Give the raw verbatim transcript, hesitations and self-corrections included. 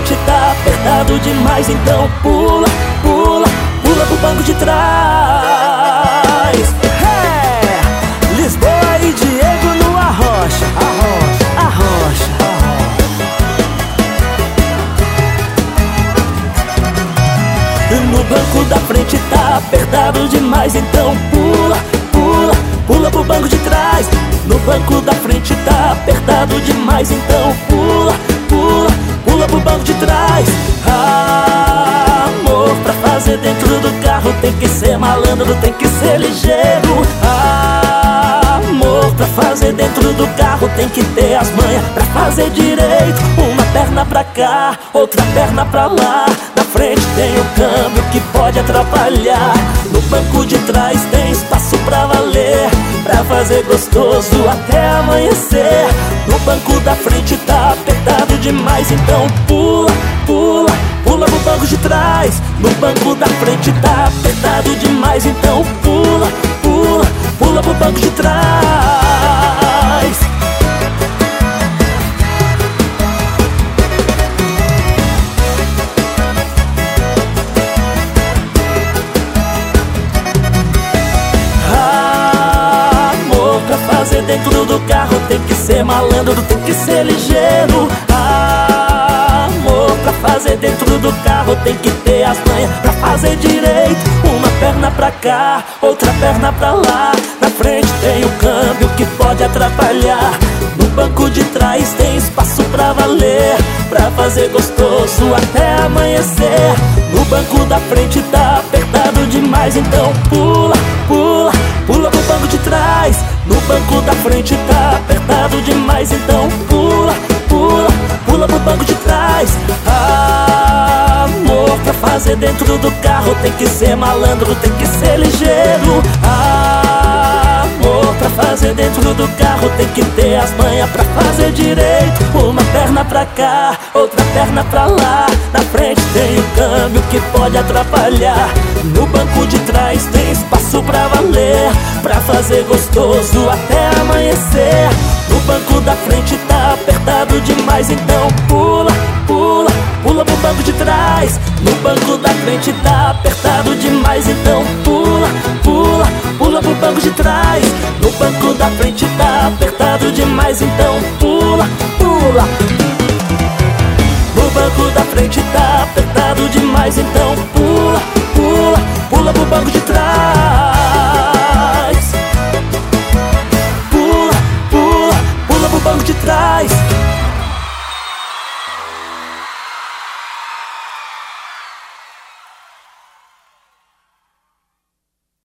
frente tá apertado demais, então pula, pula, pula pro banco de trás. É, Lisboa e Diego no Arrocha, Arrocha, Arrocha. No banco da frente tá apertado demais, então pula, pula, pula pro banco de trás. No banco da frente tá apertado demais, então pula, pula, pula pro banco de trás. Ah, amor, pra fazer dentro do carro tem que ser malandro, tem que ser ligeiro. Ah, amor, pra fazer dentro do carro tem que ter as manhas pra fazer direito. Uma perna pra cá, outra perna pra lá. Na frente tem o câmbio que pode atrapalhar. No banco de trás tem espaço pra valer, pra fazer gostoso até amanhecer. No banco da frente tá apertado demais, então pula, pula, pula pro banco de trás. No banco da frente tá apertado demais, então pula, pula, pula pro banco de trás. Fazer dentro do carro tem que ser malandro, tem que ser ligeiro. Ah, amor, pra fazer dentro do carro tem que ter as manhas pra fazer direito. Uma perna pra cá, outra perna pra lá. Na frente tem o câmbio que pode atrapalhar. No banco de trás tem espaço pra valer, pra fazer gostoso até amanhecer. No banco da frente tá apertado demais, então pula, pula, pula pro banco de trás. No banco da frente tá apertado demais, então pula, pula, pula pro banco de trás. Ah, amor, pra fazer dentro do carro tem que ser malandro, tem que ser ligeiro. Ah, amor, pra fazer dentro do carro tem que ter as manhas pra fazer direito. Uma perna pra cá, outra perna pra lá. Na frente tem o câmbio que pode atrapalhar. No banco de trás tem espaço pra valer, pra fazer gostoso até amanhecer. No banco da frente tá apertado demais, então pula, pula, pula pro banco de trás. No banco da frente tá apertado demais, então pula, pula, pula pro banco de trás. No banco da frente tá apertado demais, então pula, pula. No banco da frente tá apertado demais, então pula, pula, pula pro banco de trás. Pula, pula, pula pro banco de trás.